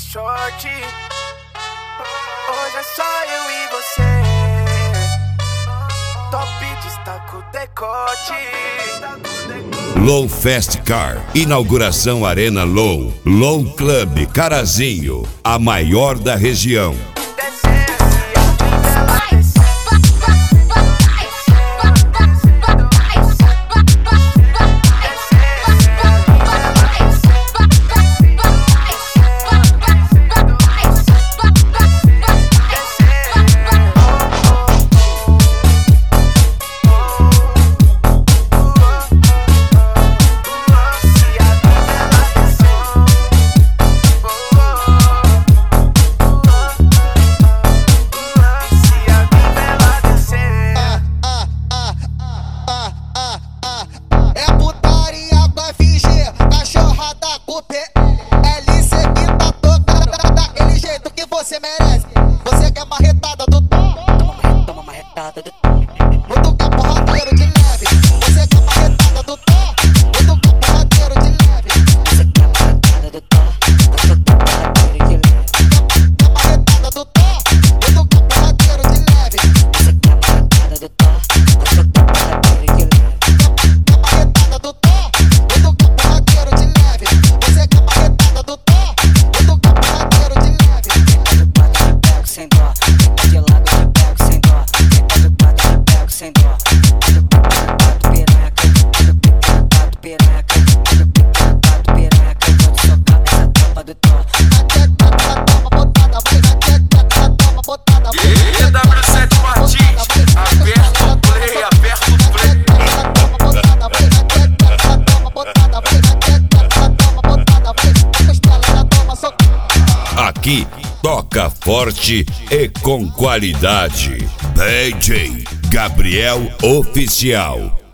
short. Hoje é só eu e você. Top destaca o decote. Low Fast Car, inauguração Arena Low. Low Club Carazinho, a maior da região. Você merece, você quer marretada do toma marretada do muito caporradeiro de leve. Você quer marretada do muito caporradeiro de leve. Você quer marretada do muito caporradeiro de leve. Quer marretada do muito caporradeiro de leve. Você quer marretada do muito caporradeiro de leve. Quer marretada do muito caporradeiro de leve. Você quer marretada do muito caporradeiro de leve. Sem dó, de lado eu pego sem dó, de quadro eu pego sem dó. Do piranha, do piranha, do piranha, eu vou te socar nessa tampa do tó. Toma botada, vai na toma botada. E W7 Martins, aperta o play, aperta o play. Toma botada, vai na toma botada, vai na toma botada, vai na costela, toma soco. Aqui toca forte e com qualidade. DJ Gabriel Oficial.